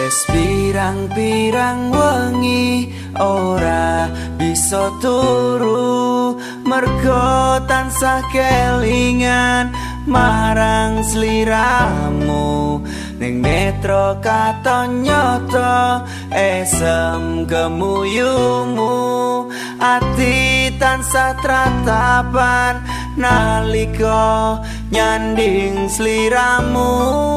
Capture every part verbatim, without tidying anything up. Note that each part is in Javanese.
Wes pirang-pirang wengi ora bisa turu, mergo tansah kelingan marang sliramu. Ning netra katon nyoto esem gemuyumu, ati tansah tratapan nalika nyanding sliramu.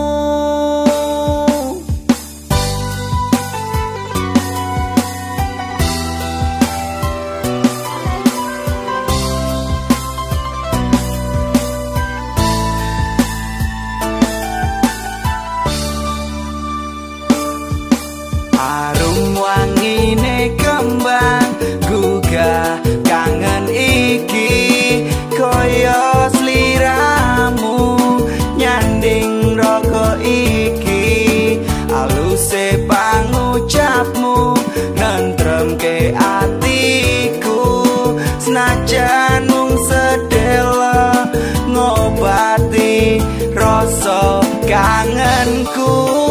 Arum wangine kembang gugah kangen iki, kaya sliramu nyanding raga iki. Aluse pangucapmu nentremke atiku, senajan mung sedela ngobati rasa kangenku.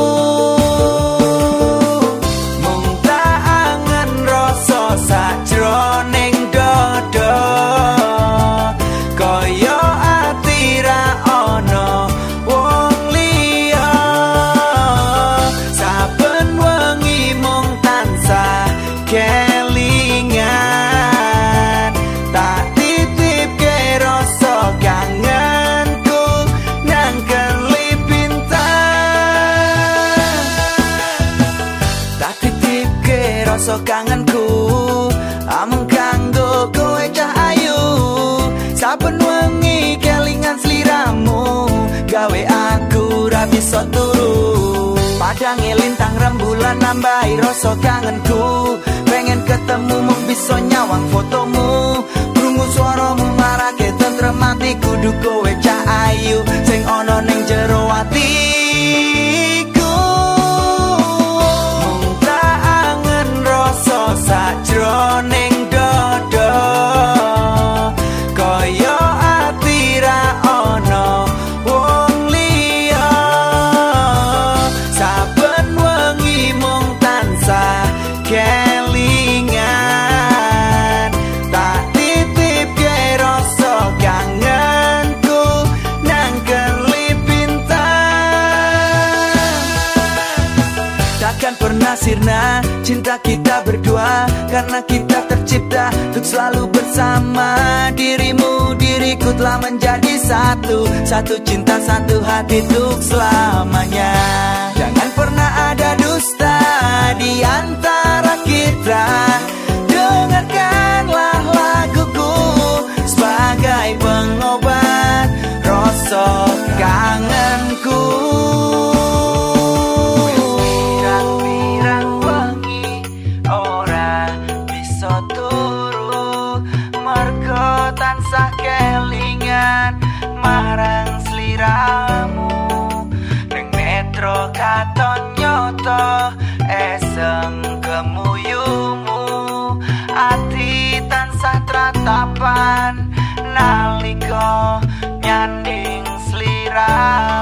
Sajroning dodo kaya ati ra ana wong liya, saben wengi mung tansah kelingan, tak titipke rasa kangenku nang kelip bintang. Tak titipke rasa kangenku amung kanggo kowe cah ayu, saben wengi kelingan sliramu gawe aku ra bisa turu. Padange lintang rembulan nambahi rasa kangenku, pengen ketemu mung bisa nyawang fotomu, krungu swaramu marake tentrem ati, kudu kowe cah ayu sing ana ning jero atiku. Mung tak angen rasa sajroning kelingan, tak titipke rasa kangenku nang kelip bintang. Takkan pernah sirna cinta kita berdua, karena kita tercipta untuk selalu bersama. Dirimu, diriku telah menjadi satu, satu cinta, satu hati untuk selamanya. Jangan pernah ada dusta di antara kita, dengarkanlah laguku sebagai pengobat rasa kangenku. Pirang-pirang wengi ora bisa turu, mergo tansah kelingan marang sliramu. Ning netra katon nyoto esem gemuyumu, ati tansah tratapan nalika nyanding sliramu.